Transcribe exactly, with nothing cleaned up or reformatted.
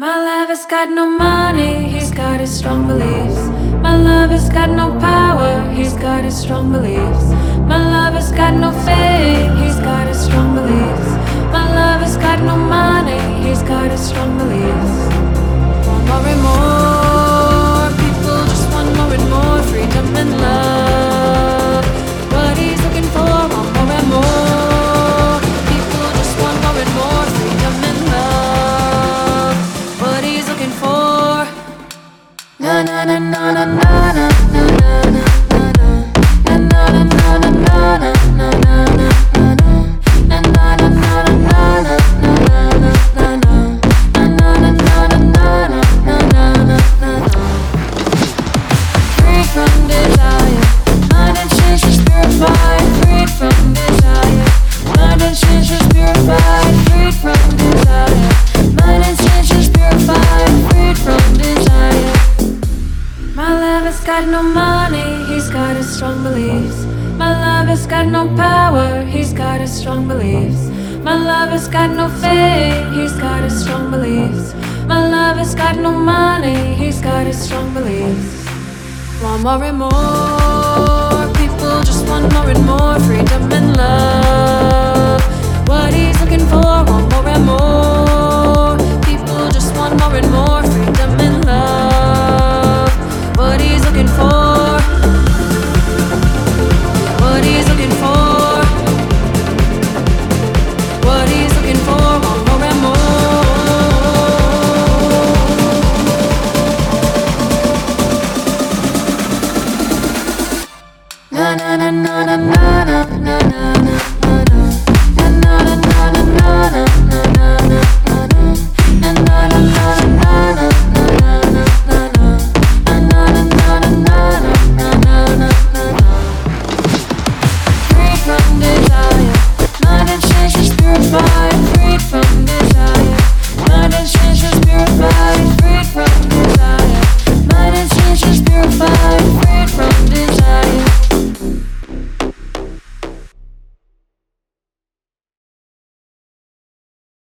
My lover's got no money, he's got his strong beliefs. My lover's got no power, he's got his strong beliefs. My lover's got no fame, he's got his strong beliefs. My lover's got no money, he's got his strong beliefs. Want more and more, people just want more and more freedom and love. What he's looking for, want more and more. People just want more and more freedom and love. What he's looking for. Na na na na na na na na na na na na na na na na. Got no money, he's got his strong beliefs. My lover's got no power, he's got his strong beliefs. My lover's got no fame, he's got his strong beliefs. My lover's got no money, he's got his strong beliefs. Want more and more, people just want more and more freedom and love. What he's looking for, want more and more.